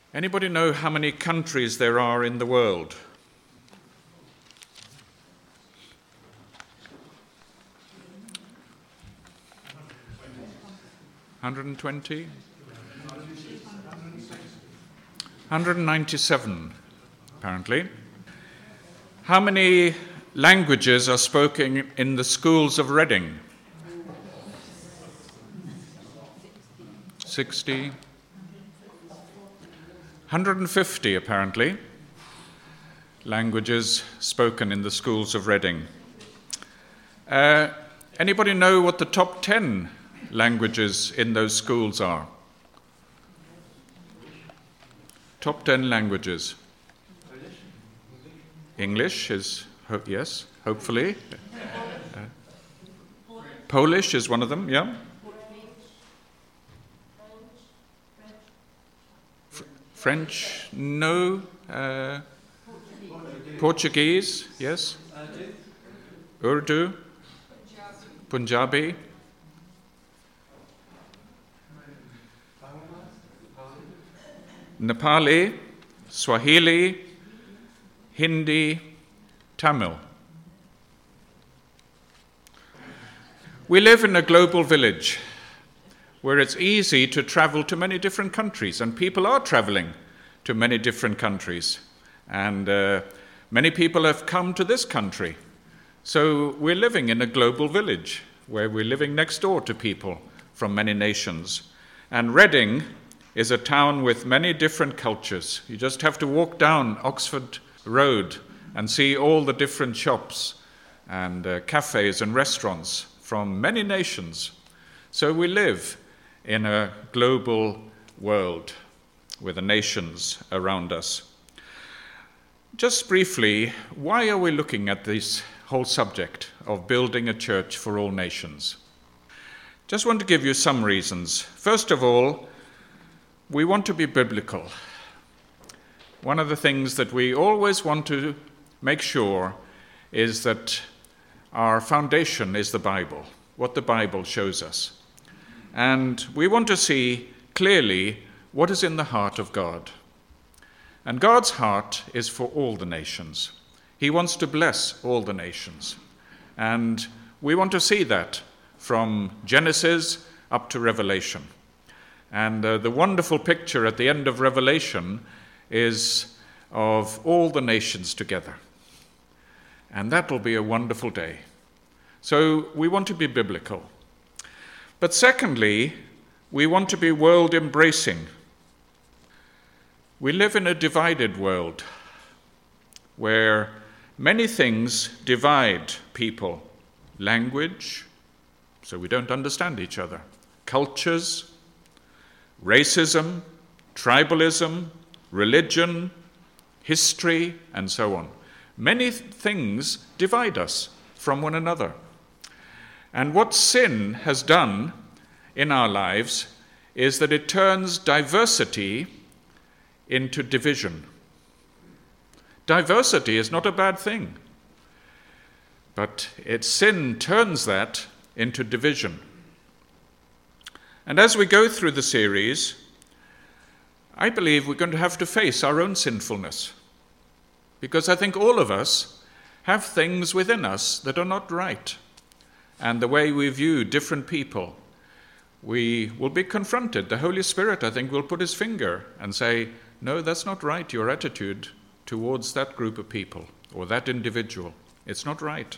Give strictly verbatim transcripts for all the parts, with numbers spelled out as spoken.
Anybody know how many countries there are in the world? one hundred twenty? one hundred ninety-seven, apparently. How many languages are spoken in the schools of Reading? sixty? one hundred fifty, apparently, languages spoken in the schools of Reading. Uh, anybody know what the top ten languages in those schools are? Top ten languages. English is, ho- yes, hopefully. Uh, Polish is one of them, yeah. F- French, no. Uh, Portuguese, yes. Urdu. Punjabi. Nepali, Swahili, Hindi, Tamil. We live in a global village where it's easy to travel to many different countries, and people are traveling to many different countries. And uh, many people have come to this country. So we're living in a global village where we're living next door to people from many nations. And Reading is a town with many different cultures. You just have to walk down Oxford Road and see all the different shops and uh, cafes and restaurants from many nations. So we live in a global world with the nations around us. Just briefly, why are we looking at this whole subject of building a church for all nations? Just want to give you some reasons. First of all, we want to be biblical. One of the things that we always want to make sure is that our foundation is the Bible, what the Bible shows us. And we want to see clearly what is in the heart of God. And God's heart is for all the nations. He wants to bless all the nations. And we want to see that from Genesis up to Revelation. And uh, the wonderful picture at the end of Revelation is of all the nations together. And that will be a wonderful day. So we want to be biblical. But secondly, we want to be world-embracing. We live in a divided world where many things divide people. Language, so we don't understand each other. Cultures, racism, tribalism, religion, history, and so on. Many th- things divide us from one another. And what sin has done in our lives is that it turns diversity into division. Diversity is not a bad thing, but its sin turns that into division. And as we go through the series, I believe we're going to have to face our own sinfulness, because I think all of us have things within us that are not right. And the way we view different people, we will be confronted. The Holy Spirit, I think, will put his finger and say, no, that's not right, your attitude towards that group of people or that individual. It's not right.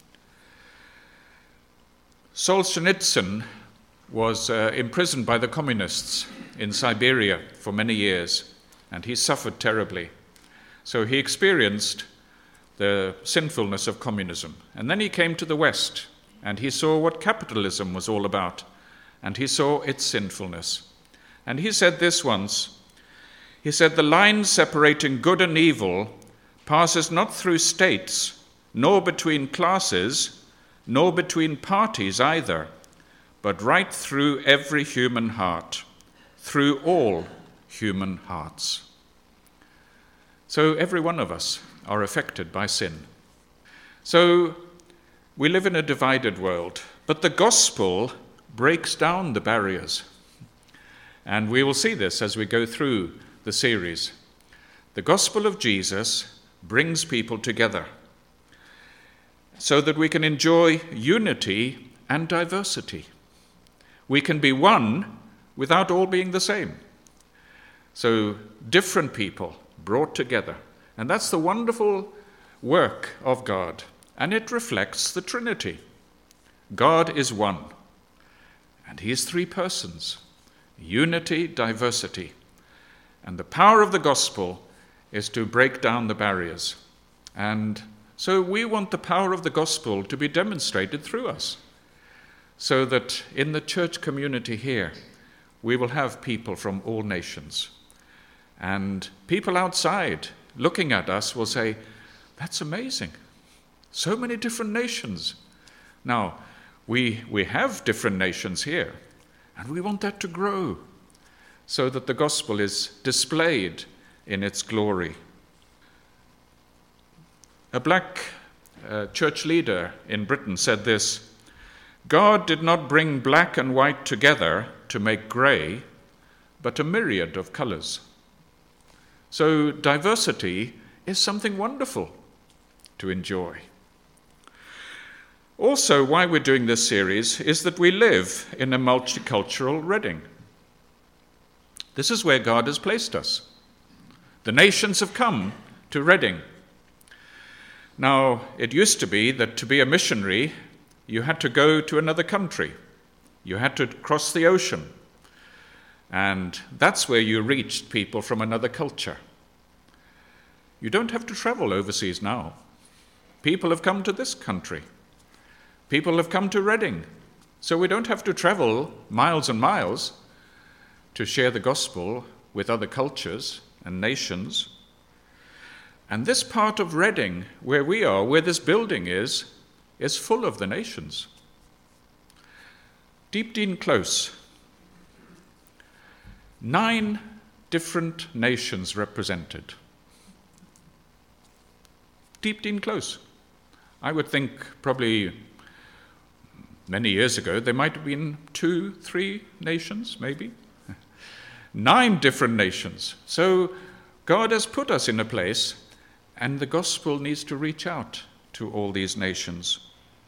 Solzhenitsyn was uh, imprisoned by the communists in Siberia for many years, and he suffered terribly. So he experienced the sinfulness of communism. And then he came to the West, and he saw what capitalism was all about, and he saw its sinfulness. And he said this once. He said, the line separating good and evil passes not through states, nor between classes, nor between parties either, but right through every human heart, through all human hearts. So every one of us are affected by sin. So we live in a divided world, but the gospel breaks down the barriers. And we will see this as we go through the series. The gospel of Jesus brings people together so that we can enjoy unity and diversity. We can be one without all being the same. So different people brought together. And that's the wonderful work of God. And it reflects the Trinity. God is one. And he is three persons. Unity, diversity. And the power of the gospel is to break down the barriers. And so we want the power of the gospel to be demonstrated through us, so that in the church community here, we will have people from all nations. And people outside looking at us will say, that's amazing. So many different nations. Now, we, we have different nations here, and we want that to grow so that the gospel is displayed in its glory. A black uh, church leader in Britain said this: God did not bring black and white together to make grey, but a myriad of colours. So diversity is something wonderful to enjoy. Also, why we're doing this series is that we live in a multicultural Reading. This is where God has placed us. The nations have come to Reading. Now, it used to be that to be a missionary, you had to go to another country. You had to cross the ocean. And that's where you reached people from another culture. You don't have to travel overseas now. People have come to this country. People have come to Reading. So we don't have to travel miles and miles to share the gospel with other cultures and nations. And this part of Reading, where we are, where this building is, is full of the nations. Deepdene Close. Nine different nations represented. Deepdene Close. I would think probably many years ago there might have been two, three nations, maybe. Nine different nations. So God has put us in a place, and the gospel needs to reach out to all these nations.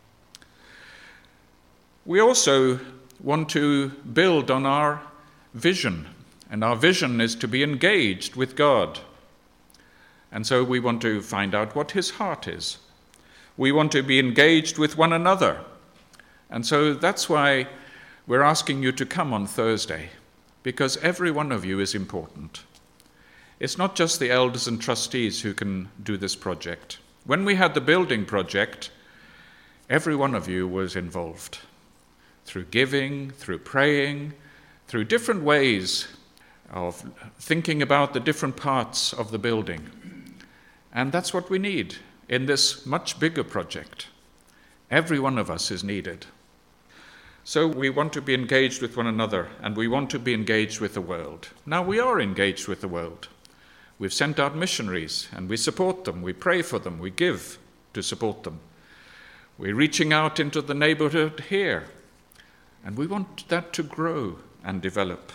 We also want to build on our vision, and our vision is to be engaged with God. And so we want to find out what his heart is. We want to be engaged with one another. And so that's why we're asking you to come on Thursday, because every one of you is important. It's not just the elders and trustees who can do this project. When we had the building project, every one of you was involved, through giving, through praying, through different ways of thinking about the different parts of the building. And that's what we need in this much bigger project. Every one of us is needed. So we want to be engaged with one another, and we want to be engaged with the world. Now, we are engaged with the world. We've sent out missionaries, and we support them, we pray for them, we give to support them. We're reaching out into the neighborhood here, and we want that to grow and develop.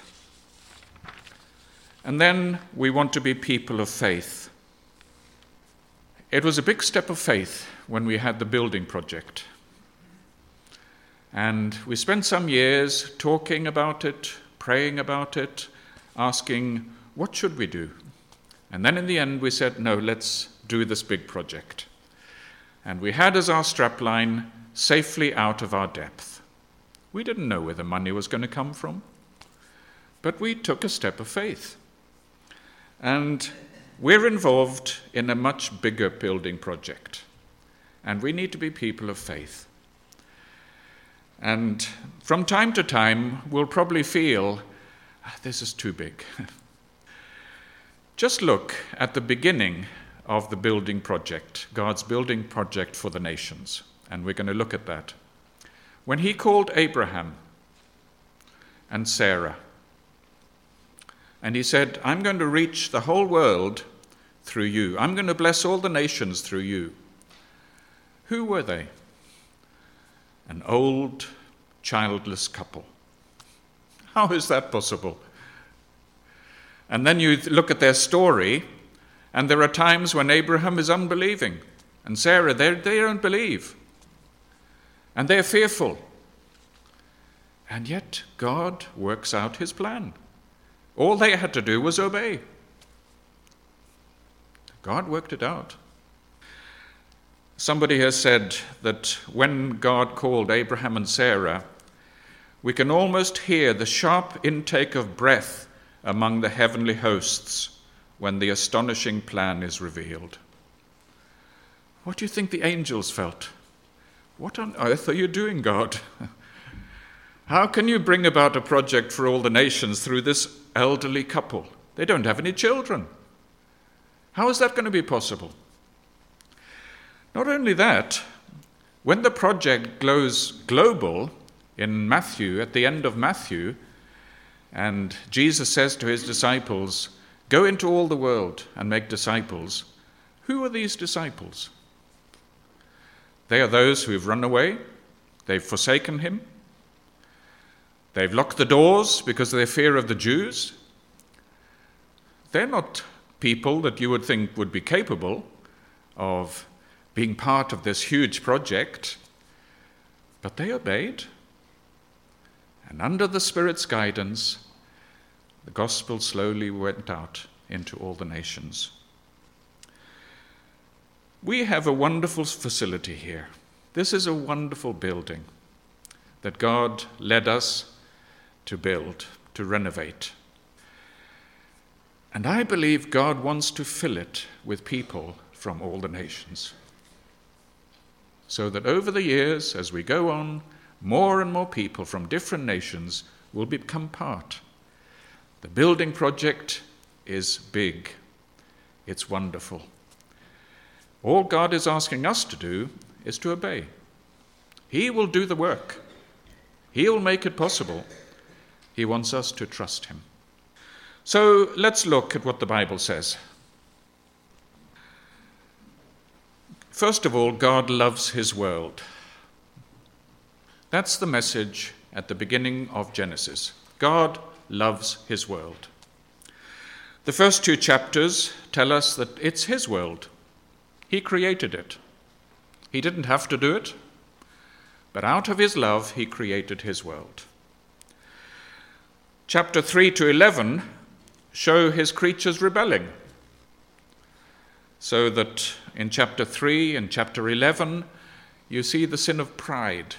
And then we want to be people of faith. It was a big step of faith when we had the building project. And we spent some years talking about it, praying about it, asking, what should we do? And then in the end we said, no, let's do this big project. And we had as our strapline, safely out of our depth. We didn't know where the money was going to come from, but we took a step of faith. And we're involved in a much bigger building project, and we need to be people of faith. And from time to time, we'll probably feel, ah, this is too big. Just look at the beginning of the building project, God's building project for the nations, and we're going to look at that. When he called Abraham and Sarah, and he said, I'm going to reach the whole world through you. I'm going to bless all the nations through you. Who were they? An old, childless couple. How is that possible? And then you look at their story, and there are times when Abraham is unbelieving, and Sarah, they they don't believe, and they're fearful. And yet God works out his plan. All they had to do was obey. God worked it out. Somebody has said that when God called Abraham and Sarah, we can almost hear the sharp intake of breath among the heavenly hosts when the astonishing plan is revealed. What do you think the angels felt? What on earth are you doing, God? How can you bring about a project for all the nations through this elderly couple? They don't have any children. How is that going to be possible? Not only that, when the project goes global in Matthew, at the end of Matthew, and Jesus says to his disciples, "Go into all the world and make disciples," who are these disciples? They are those who have run away, they've forsaken him, they've locked the doors because of their fear of the Jews. They're not people that you would think would be capable of being part of this huge project, but they obeyed. And under the Spirit's guidance, the gospel slowly went out into all the nations. We have a wonderful facility here. This is a wonderful building that God led us to build, to renovate. And I believe God wants to fill it with people from all the nations, so that over the years, as we go on, more and more people from different nations will become part. The building project is big. It's wonderful. All God is asking us to do is to obey. He will do the work. He will make it possible. He wants us to trust him. So let's look at what the Bible says. First of all, God loves his world. That's the message at the beginning of Genesis. God loves his world. The first two chapters tell us that it's his world. He created it. He didn't have to do it, but out of his love, he created his world. Chapter three to eleven show his creatures rebelling, so that in chapter three and chapter eleven, you see the sin of pride.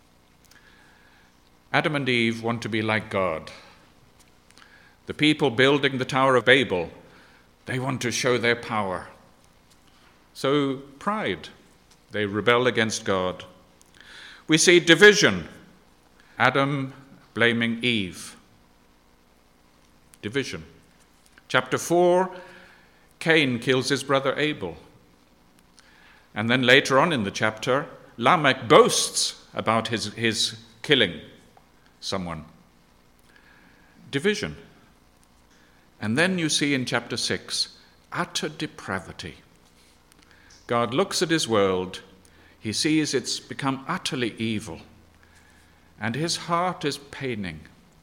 Adam and Eve want to be like God. The people building the Tower of Babel, they want to show their power. So pride, they rebel against God. We see division, Adam blaming Eve. Division. Chapter four, Cain kills his brother Abel. And then later on in the chapter, Lamech boasts about his, his killing someone. Division. And then you see in chapter six, utter depravity. God looks at his world, he sees it's become utterly evil, and his heart is paining.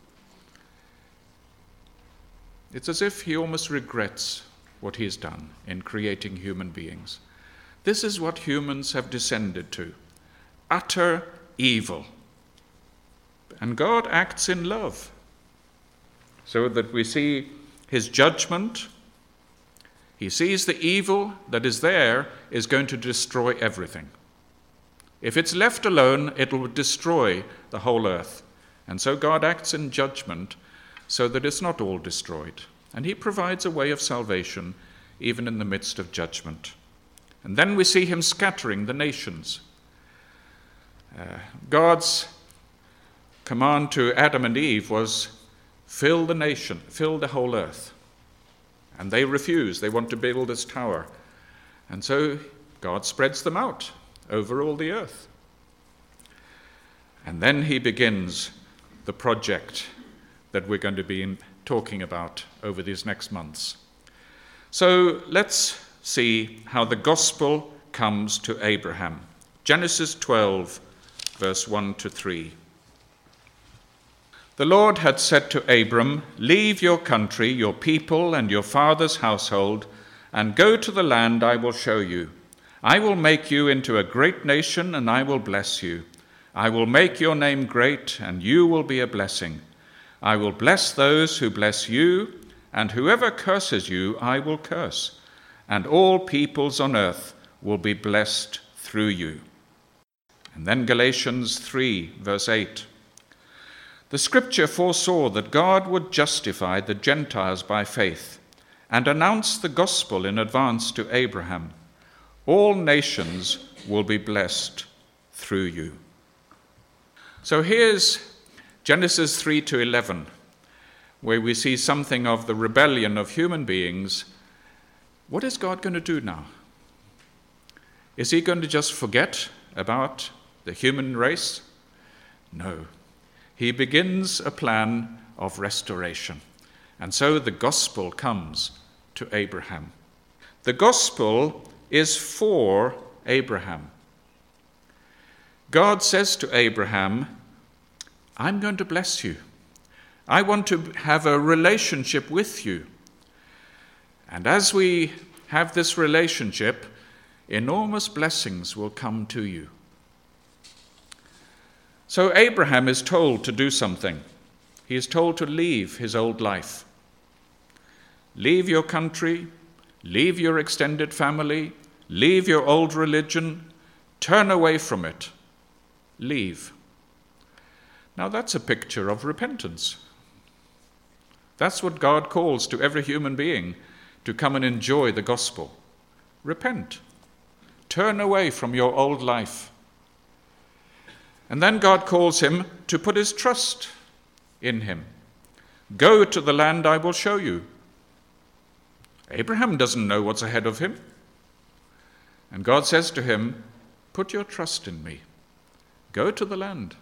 It's as if he almost regrets what he's done in creating human beings. This is what humans have descended to, utter evil. And God acts in love, so that we see his judgment. He sees the evil that is there is going to destroy everything. If it's left alone, it will destroy the whole earth. And so God acts in judgment so that it's not all destroyed. And he provides a way of salvation even in the midst of judgment. And then we see him scattering the nations. Uh, God's command to Adam and Eve was, fill the nation, fill the whole earth. And they refuse. They want to build this tower. And so God spreads them out over all the earth. And then he begins the project that we're going to be in, talking about over these next months. So let's see how the gospel comes to Abraham. Genesis twelve, verse one to three. The Lord had said to Abram, "Leave your country, your people, and your father's household, and go to the land I will show you. I will make you into a great nation, and I will bless you. I will make your name great, and you will be a blessing. I will bless those who bless you, and whoever curses you I will curse, and all peoples on earth will be blessed through you." And then Galatians three, verse eight. The scripture foresaw that God would justify the Gentiles by faith and announce the gospel in advance to Abraham. All nations will be blessed through you. So here's Genesis three to eleven, where we see something of the rebellion of human beings. What is God going to do now? Is he going to just forget about the human race? No. He begins a plan of restoration. And so the gospel comes to Abraham. The gospel is for Abraham. God says to Abraham, "I'm going to bless you. I want to have a relationship with you. And as we have this relationship, enormous blessings will come to you." So Abraham is told to do something. He is told to leave his old life. Leave your country, leave your extended family, leave your old religion, turn away from it. Leave. Now that's a picture of repentance. That's what God calls to every human being, to come and enjoy the gospel. Repent. Turn away from your old life. And then God calls him to put his trust in him. Go to the land I will show you. Abraham doesn't know what's ahead of him. And God says to him, put your trust in me. Go to the land.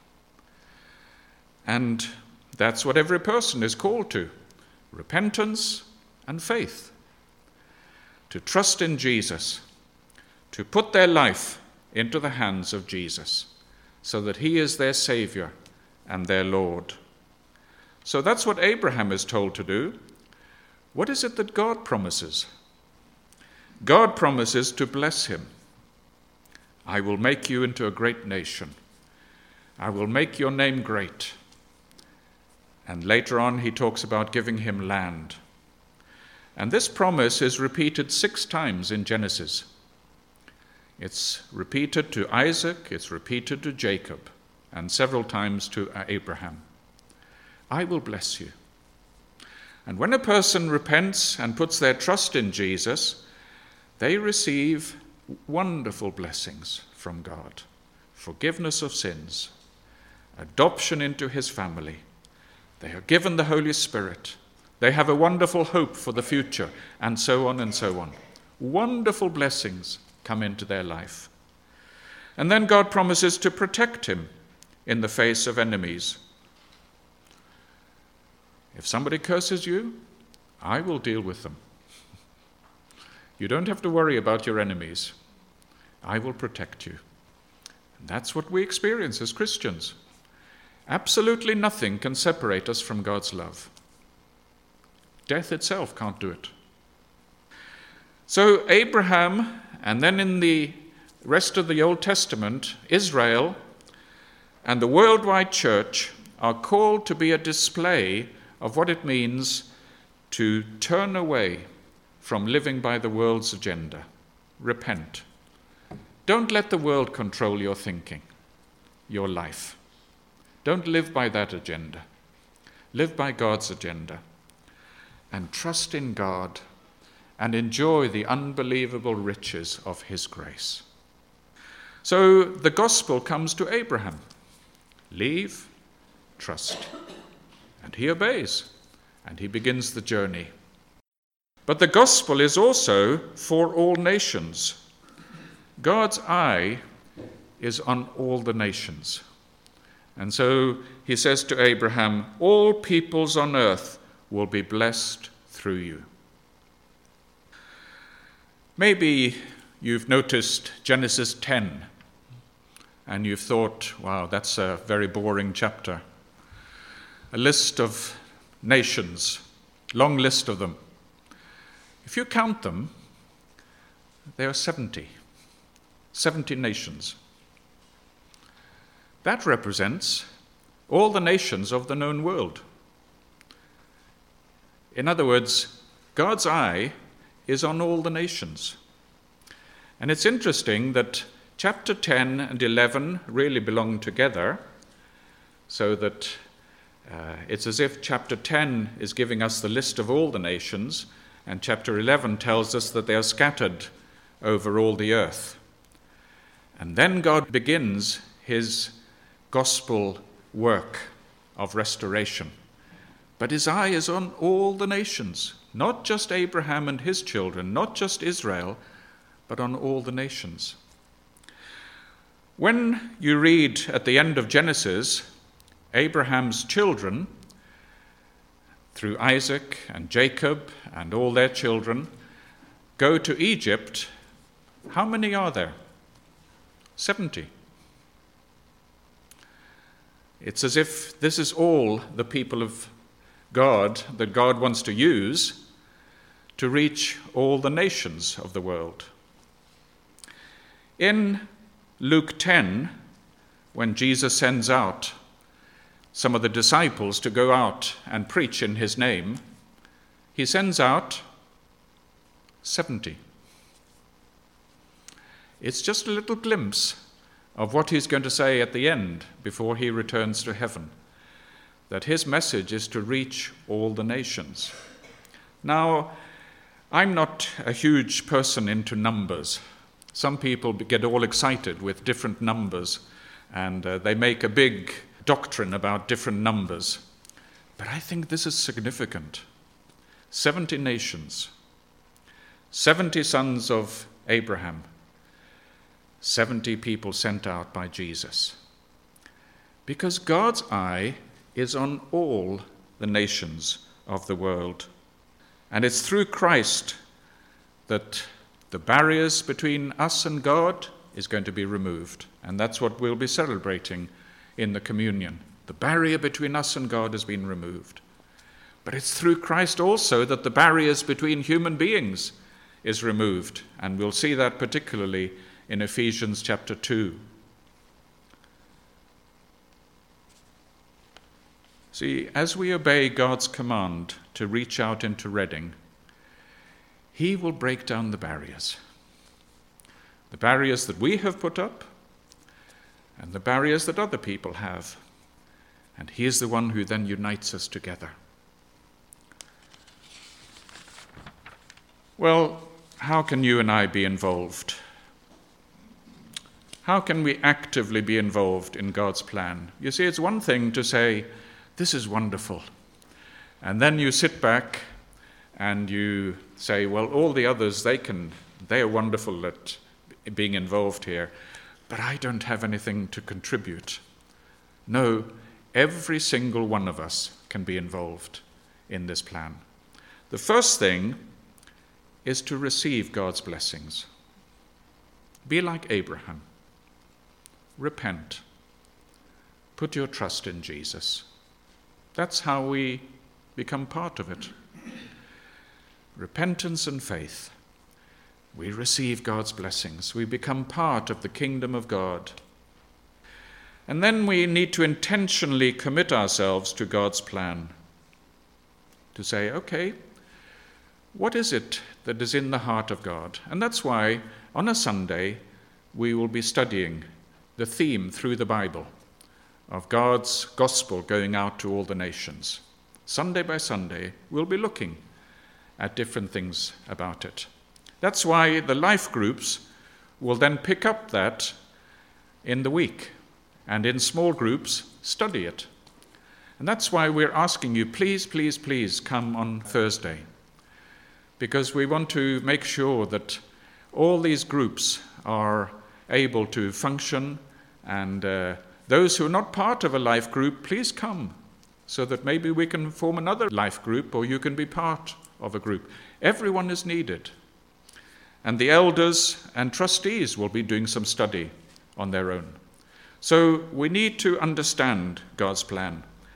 And that's what every person is called to. Repentance and faith. To trust in Jesus. To put their life into the hands of Jesus, so that he is their Savior and their Lord. So that's what Abraham is told to do. What is it that God promises? God promises to bless him. I will make you into a great nation. I will make your name great. And later on he talks about giving him land. And this promise is repeated six times in Genesis. It's repeated to Isaac, it's repeated to Jacob, and several times to Abraham. I will bless you. And when a person repents and puts their trust in Jesus, they receive wonderful blessings from God. Forgiveness of sins, adoption into his family. They are given the Holy Spirit. They have a wonderful hope for the future, and so on and so on. Wonderful blessings come into their life. And then God promises to protect him in the face of enemies. If somebody curses you, I will deal with them. You don't have to worry about your enemies. I will protect you. And that's what we experience as Christians. Absolutely nothing can separate us from God's love. Death itself can't do it. So Abraham, and then in the rest of the Old Testament, Israel and the worldwide church are called to be a display of what it means to turn away from living by the world's agenda. Repent. Don't let the world control your thinking, your life. Don't live by that agenda. Live by God's agenda. And trust in God and enjoy the unbelievable riches of his grace. So the gospel comes to Abraham. Leave, trust. And he obeys, and he begins the journey. But the gospel is also for all nations. God's eye is on all the nations. And so he says to Abraham, all peoples on earth will be blessed through you. Maybe you've noticed Genesis ten, and you've thought, wow, that's a very boring chapter. a list of nations, long list of them. If you count them, there are seventy. seventy nations. That represents all the nations of the known world. In other words, God's eye is on all the nations. And it's interesting that chapter ten and eleven really belong together, so that uh, it's as if chapter ten is giving us the list of all the nations, and chapter eleven tells us that they are scattered over all the earth. And then God begins his gospel work of restoration. But his eye is on all the nations, not just Abraham and his children, not just Israel, but on all the nations. When you read at the end of Genesis, Abraham's children, through Isaac and Jacob and all their children, go to Egypt, how many are there? seventy. It's as if this is all the people of God that God wants to use to reach all the nations of the world. In Luke ten, when Jesus sends out some of the disciples to go out and preach in his name, he sends out seventy. It's just a little glimpse of what he's going to say at the end before he returns to heaven, that his message is to reach all the nations. Now, I'm not a huge person into numbers. Some people get all excited with different numbers, and uh, they make a big doctrine about different numbers. But I think this is significant. seventy nations, seventy sons of Abraham, seventy people sent out by Jesus. Because God's eye is on all the nations of the world. And it's through Christ that the barriers between us and God is going to be removed. And that's what we'll be celebrating in the communion. The barrier between us and God has been removed. But it's through Christ also that the barriers between human beings is removed. And we'll see that particularly in Ephesians chapter two. See, as we obey God's command to reach out into Reading, he will break down the barriers. The barriers that we have put up and the barriers that other people have. And he is the one who then unites us together. Well, how can you and I be involved? How can we actively be involved in God's plan? You see, it's one thing to say, this is wonderful. And then you sit back and you say, well, all the others, they can, they are wonderful at being involved here, but I don't have anything to contribute. No, every single one of us can be involved in this plan. The first thing is to receive God's blessings. Be like Abraham. Repent. Put your trust in Jesus. That's how we become part of it. Repentance and faith. We receive God's blessings. We become part of the kingdom of God. And then we need to intentionally commit ourselves to God's plan. To say, okay, what is it that is in the heart of God? And that's why on a Sunday we will be studying the theme through the Bible of God's gospel going out to all the nations. Sunday by Sunday, we'll be looking at different things about it. That's why the life groups will then pick up that in the week and in small groups study it. And that's why we're asking you, please, please, please come on Thursday, because we want to make sure that all these groups are able to function, and uh, those who are not part of a life group, please come, so that maybe we can form another life group, or you can be part of a group. Everyone is needed. And the elders and trustees will be doing some study on their own. So we need to understand God's plan.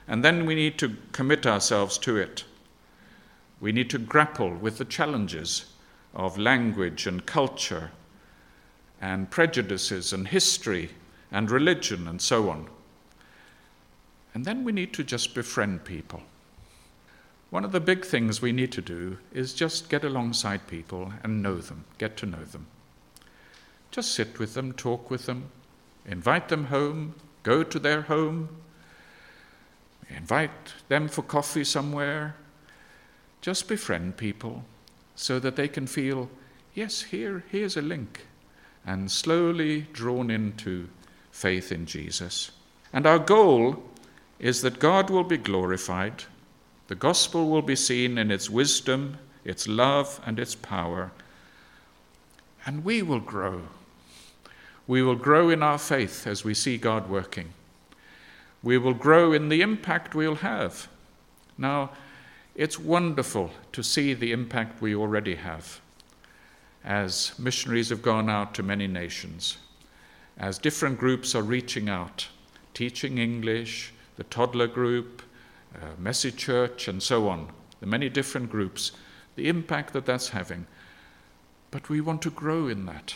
And then we need to commit ourselves to it. We need to grapple with the challenges of language and culture and prejudices and history and religion and so on. And then we need to just befriend people. One of the big things we need to do is just get alongside people and know them, get to know them. Just sit with them, talk with them, invite them home, go to their home, invite them for coffee somewhere. Just befriend people so that they can feel, yes, here, here's a link, and slowly drawn into faith in Jesus. And our goal is that God will be glorified, the gospel will be seen in its wisdom, its love, and its power, and we will grow. We will grow in our faith as we see God working. We will grow in the impact we'll have. Now, it's wonderful to see the impact we already have as missionaries have gone out to many nations, as different groups are reaching out, teaching English, the toddler group, uh, Message Church, and so on, the many different groups, the impact that that's having. But we want to grow in that.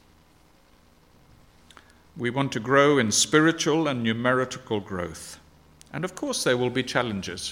We want to grow in spiritual and numerical growth. And of course there will be challenges.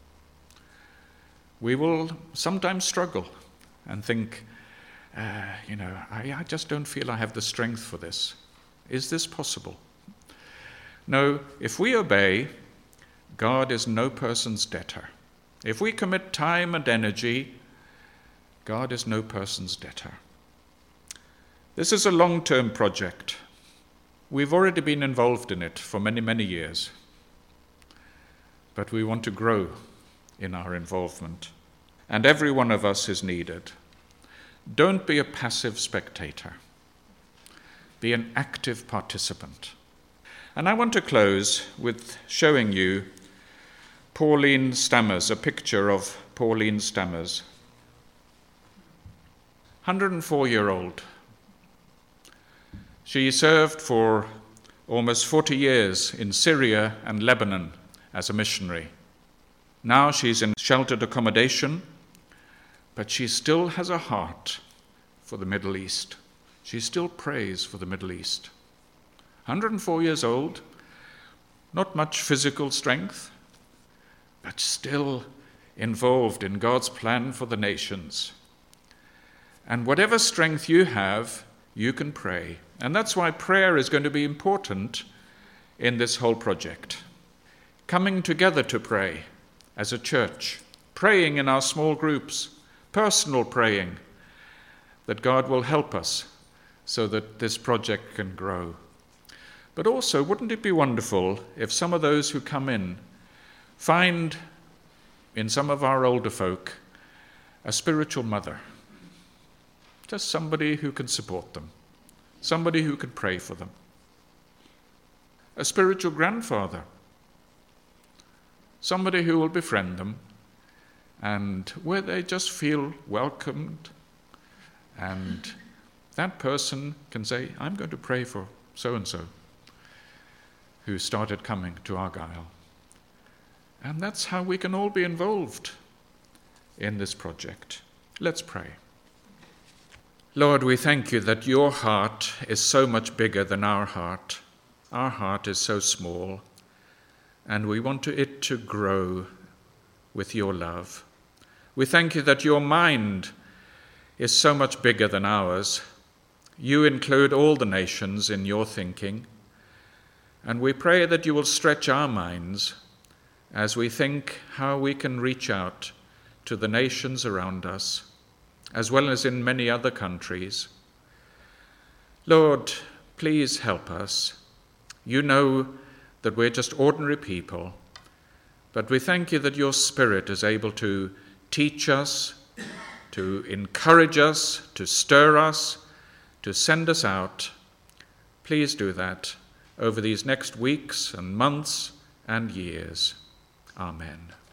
We will sometimes struggle and think, uh, you know, I, I just don't feel I have the strength for this. Is this possible? No, if we obey, God is no person's debtor. If we commit time and energy, God is no person's debtor. This is a long-term project. We've already been involved in it for many, many years. But we want to grow in our involvement. And every one of us is needed. Don't be a passive spectator. Be an active participant. And I want to close with showing you Pauline Stammers, a picture of Pauline Stammers. one hundred four-year-old. She served for almost forty years in Syria and Lebanon as a missionary. Now she's in sheltered accommodation, but she still has a heart for the Middle East. She still prays for the Middle East. one hundred four years old, not much physical strength, but still involved in God's plan for the nations. And whatever strength you have, you can pray. And that's why prayer is going to be important in this whole project. Coming together to pray as a church, praying in our small groups, personal praying, that God will help us so that this project can grow. But also, wouldn't it be wonderful if some of those who come in find in some of our older folk a spiritual mother, just somebody who can support them, somebody who can pray for them, a spiritual grandfather, somebody who will befriend them, and where they just feel welcomed, and that person can say, I'm going to pray for so-and-so who started coming to Argyle. And that's how we can all be involved in this project. Let's pray. Lord, we thank you that your heart is so much bigger than our heart. Our heart is so small, and we want to, it to grow with your love. We thank you that your mind is so much bigger than ours. You include all the nations in your thinking, and we pray that you will stretch our minds as we think how we can reach out to the nations around us, as well as in many other countries. Lord, please help us. You know that we're just ordinary people, but we thank you that your Spirit is able to teach us, to encourage us, to stir us, to send us out. Please do that over these next weeks and months and years. Amen.